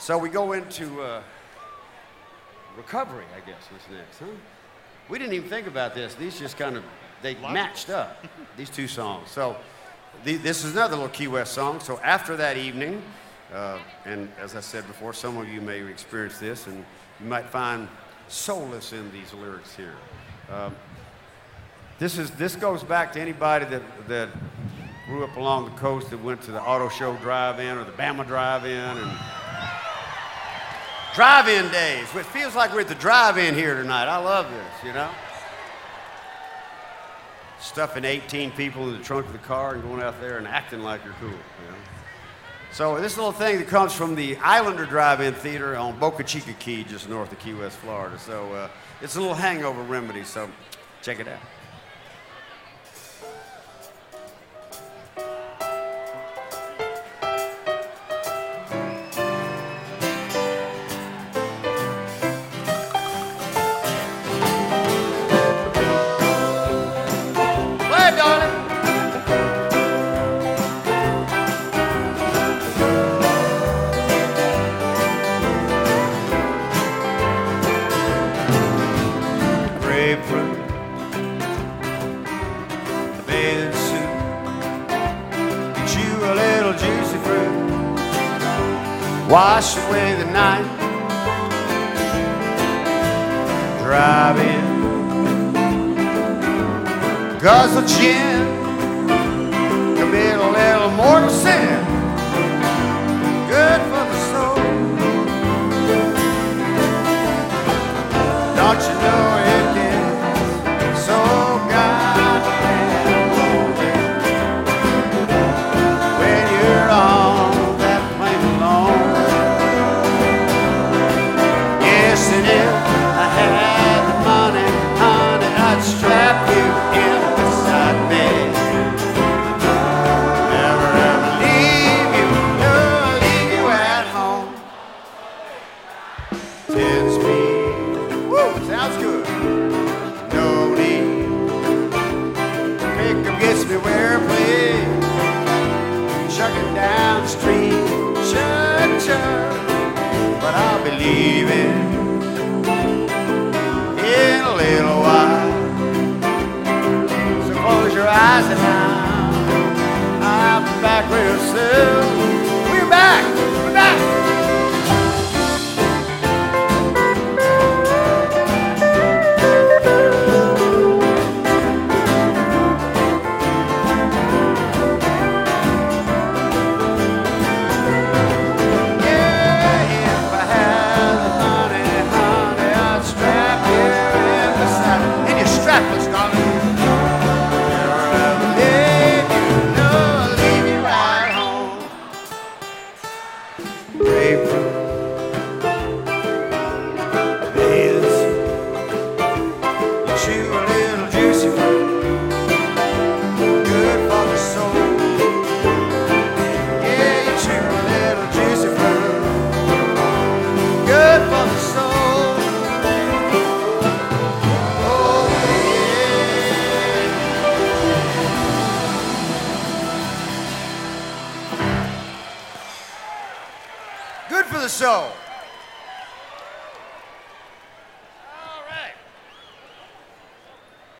So we go into recovery, I guess, what's next, huh? We didn't even think about this. These just kind of, they matched up, these two songs. So this is another little Key West song. So after that evening, and as I said before, some of you may experience this, and you might find solace in these lyrics here. This goes back to anybody that grew up along the coast that went to the Auto Show Drive-In or the Bama Drive-In and drive-in days. It feels like we're at the drive-in here tonight. I love this, you know. Stuffing 18 people in the trunk of the car and going out there and acting like you're cool, you know. So this little thing that comes from the Islander Drive-In Theater on Boca Chica Key, just north of Key West, Florida. So it's a little hangover remedy, so check it out. Wash away the night, drive in, guzzle gin, commit a little mortal sin, good for the soul. Don't you know it gets so goddamn lonely when you're on that plane alone? And if I had the money, honey, I'd strap you in beside me. Never ever leave you, never leave you at home. 10 speed, woo, sounds good. No need, pickup gets me where I play. Chugging down the street, chug, chug, but I'll be leaving in a little while. So close your eyes and I'll be back real soon. We're back. We're back. So